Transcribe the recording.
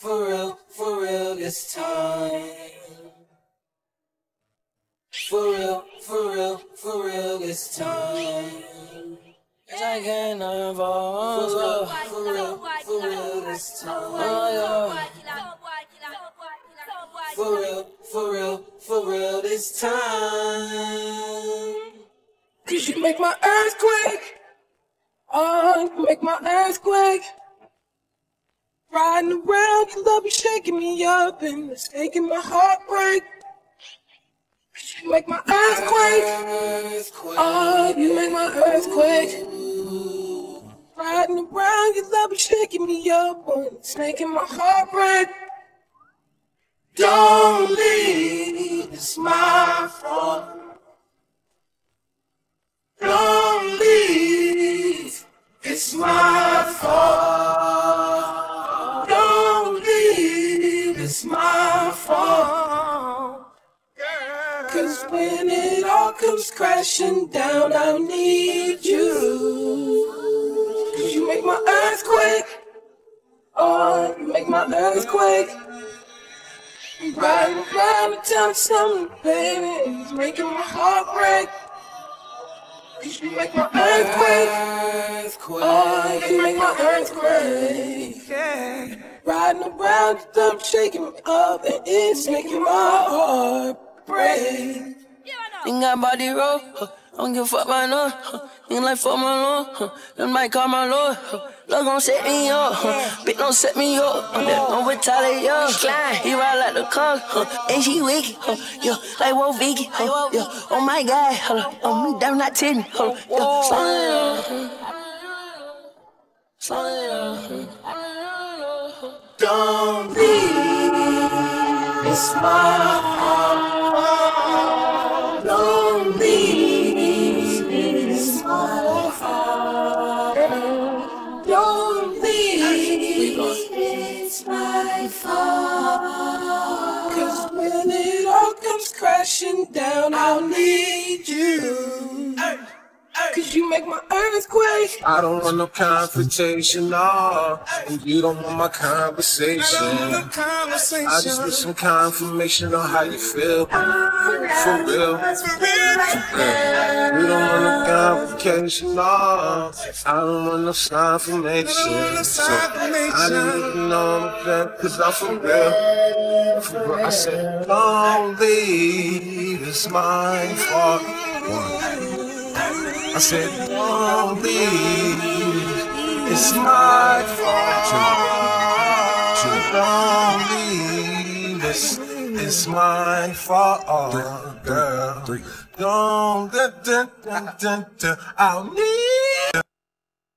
for real this time. For real this time. Cause I can't evolve. For real this time. Oh, yeah. For real this time. Cause you make my earthquake. Oh, you make my earthquake. Riding around, your love is shaking me up and it's making my heart break. You make my earthquake. Oh, you make my earthquake. Riding around, your love is shaking me up and it's making my heart break. Don't leave, it's my fault. Don't leave, it's my fault. Don't leave, it's my fault. Cause when it all comes crashing down, I need you. Cause you make my earthquake. Oh, you make my earthquake. Riding around and telling something, baby, it's making my heart break. Cause you make my earthquake. Oh, you make my earthquake. Yeah. Riding around, your thumb shaking me up, and it's making my heart break. Think I body roll, I don't give a fuck about no. Ain't like fuck my lord, them might call my lord. Love gon' set me up, bitch don't set me up. That don't retaliate, yo. He ride like the car, and she wicked, yo. Like Wolf Vicky, yo. Oh my God, on me, damn not titty, yo. Slow it up. Don't leave, it's my heart. Don't leave, it's my heart. Don't leave, it's my fault. Cause when it all comes crashing down, I'll need you. Cause you make my earthquake. I don't want no confrontation, no. And you don't want my conversation. I just need some confirmation on how you feel. For real. You don't want no complication, no. I don't want no confirmation. So I didn't even know that, cause I'm for real. For real. I said, don't leave, it's my fault. I said, don't leave, it's my fault. Don't leave, it's my fault, girl. Don't, I'll need